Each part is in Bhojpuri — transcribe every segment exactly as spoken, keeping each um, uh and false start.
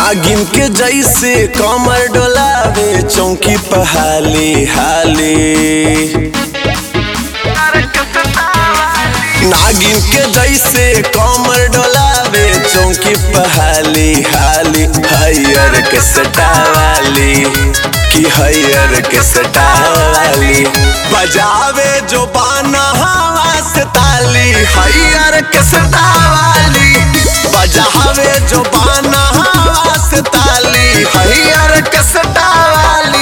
नागिन के जैसे कमर डोलावे चौकी पहाली हाली। नागिन के जैसे कमर डोलावे चौकी पहाली हाली। हयर के सटावाली कि हयर के सटावाली बजावे जो बाना हवा से ताली। हयर के सटावाली बजावे जो बाना हवा से ताली। हयर के सटावाली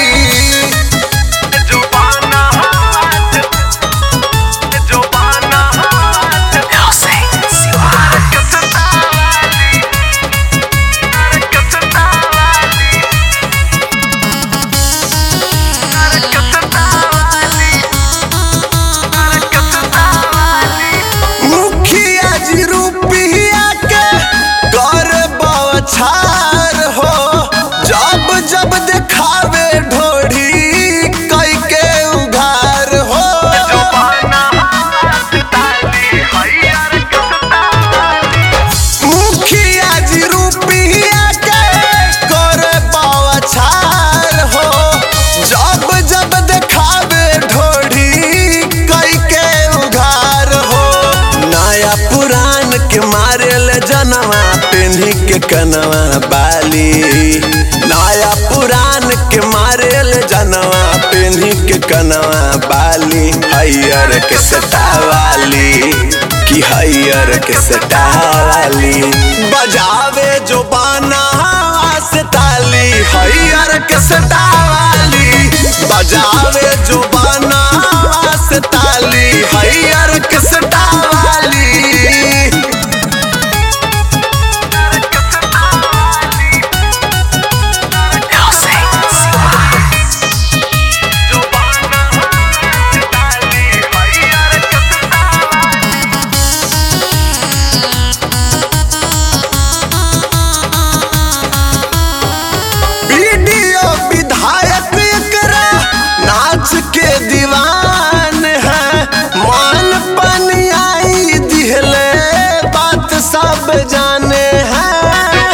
छार हो जब जब दिखावे ढोढ़ी कई के उघार हो। मुखिया जी रुपया के कर छार हो जब जब दिखावे ढोढ़ी कई के उघार हो। नया पुरान के मारेल जनवा पेन्ही के कनवा बाली। नया पुरान के मारेल जनवा पेन्ही के कनवा बाली। हयर के सटावाली कि हयर के सटावाली बजावे जो बाना हवा से ताली। हयर के सटावाली बजावे जो बाना हवा से ताली। हयर के सटावाली के दीवान है। मान पानी आई दिहले बात सब जाने हैं।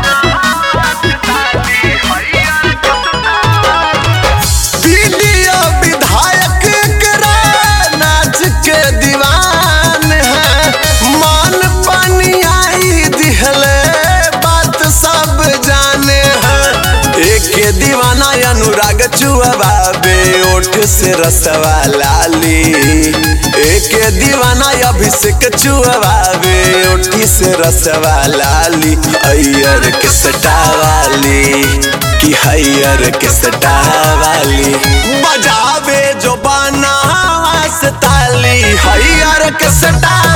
वीडियो विधायक करा नाच के दीवान है। मान पानी आई दिहले बात सब जाने हैं। एक दीवाना अनुराग चुआवे ओठ से रसवा लाली। एक दीवाना अभिषेक चुआवे ओठी से रसवा लाली। हयर के सटावाली कि हयर के सटावाली बजावे जो बाना हवा से ताली। हयर के सटा